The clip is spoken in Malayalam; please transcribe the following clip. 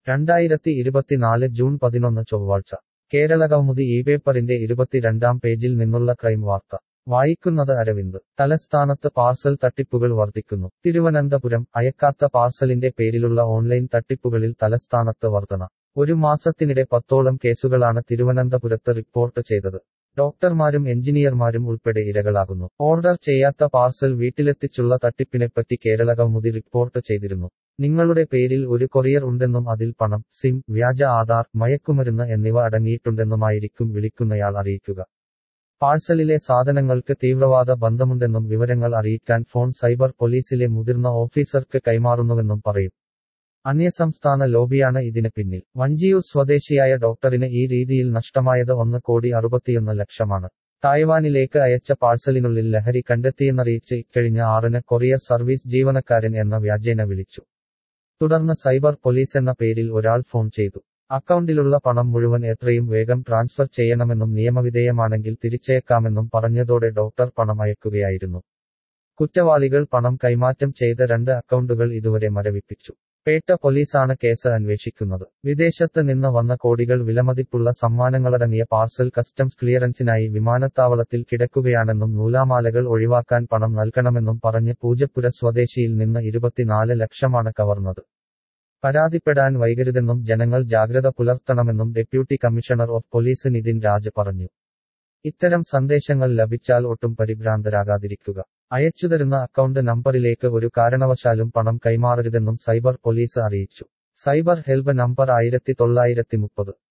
2024 ജൂൺ 11 ചൊവ്വാഴ്ച കേരളകൗമുദി ഈ പേപ്പറിന്റെ 22-ാം പേജിൽ നിന്നുള്ള ക്രൈം വാർത്ത വായിക്കുന്നത് അരവിന്ദ്. തലസ്ഥാനത്ത് പാർസൽ തട്ടിപ്പുകൾ വർദ്ധിക്കുന്നു. തിരുവനന്തപുരം അയക്കാത്ത പാർസലിന്റെ പേരിലുള്ള ഓൺലൈൻ തട്ടിപ്പുകളിൽ തലസ്ഥാനത്ത് വർധന. ഒരു മാസത്തിനിടെ 10ഓളം കേസുകളാണ് തിരുവനന്തപുരത്ത് റിപ്പോർട്ട് ചെയ്തത്. ഡോക്ടർമാരും എഞ്ചിനീയർമാരും ഉൾപ്പെടെ ഇരകളാകുന്നു. ഓർഡർ ചെയ്യാത്ത പാർസൽ വീട്ടിലെത്തിച്ചുള്ള തട്ടിപ്പിനെപ്പറ്റി കേരളകൗമുദി റിപ്പോർട്ട് ചെയ്തിരുന്നു. നിങ്ങളുടെ പേരിൽ ഒരു കൊറിയർ ഉണ്ടെന്നും അതിൽ പണം, സിം, വ്യാജ ആധാർ, മയക്കുമരുന്ന് എന്നിവ അടങ്ങിയിട്ടുണ്ടെന്നുമായിരിക്കും വിളിക്കുന്നയാൾ അറിയിക്കുക. പാഴ്സലിലെ സാധനങ്ങൾക്ക് തീവ്രവാദ ബന്ധമുണ്ടെന്നും വിവരങ്ങൾ അറിയിക്കാൻ ഫോൺ സൈബർ പോലീസിലെ മുതിർന്ന ഓഫീസർക്ക് കൈമാറുന്നുവെന്നും പറയും. അന്യസംസ്ഥാന ലോബിയാണ് ഇതിന് പിന്നിൽ. വഞ്ചിയൂർ സ്വദേശിയായ ഡോക്ടറിന് ഈ രീതിയിൽ നഷ്ടമായത് 1,61,00,000 തായ്വാനിലേക്ക് അയച്ച പാഴ്സലിനുള്ളിൽ ലഹരി കണ്ടെത്തിയെന്നറിയിച്ച് ഇക്കഴിഞ്ഞ 6-ന് കൊറിയർ സർവീസ് ജീവനക്കാരൻ എന്ന വ്യാജേന വിളിച്ചു. തുടർന്ന് സൈബർ പോലീസ് എന്ന പേരിൽ ഒരാൾ ഫോൺ ചെയ്തു. അക്കൗണ്ടിലുള്ള പണം മുഴുവൻ എത്രയും വേഗം ട്രാൻസ്ഫർ ചെയ്യണമെന്നും നിയമവിധേയമാണെങ്കിൽ തിരിച്ചയക്കാമെന്നും പറഞ്ഞതോടെ ഡോക്ടർ പണം അയക്കുകയായിരുന്നു. കുറ്റവാളികൾ പണം കൈമാറ്റം ചെയ്ത 2 അക്കൗണ്ടുകൾ ഇതുവരെ മരവിപ്പിച്ചു. പേട്ട പോലീസാണ് കേസ് അന്വേഷിക്കുന്നത്. വിദേശത്ത് നിന്ന് വന്ന കോടികൾ വിലമതിപ്പുള്ള സമ്മാനങ്ങളടങ്ങിയ പാർസൽ കസ്റ്റംസ് ക്ലിയറൻസിനായി വിമാനത്താവളത്തിൽ കിടക്കുകയാണെന്നും നൂലാമാലകൾ ഒഴിവാക്കാൻ പണം നൽകണമെന്നും പറഞ്ഞ് പൂജപ്പുര സ്വദേശിയിൽ നിന്ന് 24 ലക്ഷമാണ് കവർന്നത്. പരാതിപ്പെടാൻ വൈകരുതെന്നും ജനങ്ങൾ ജാഗ്രത പുലർത്തണമെന്നും deputy commissioner of police Nitin Raj പറഞ്ഞു. ഇത്തരം സന്ദേശങ്ങൾ ലഭിച്ചാൽ ഒട്ടും പരിഭ്രാന്തരാകാതിരിക്കുക. അയച്ചുതരുന്ന അക്കൗണ്ട് നമ്പറിലേക്ക് ഒരു കാരണവശാലും പണം കൈമാറരുതെന്നും സൈബർ പോലീസ് അറിയിച്ചു. Cyber help number 1930.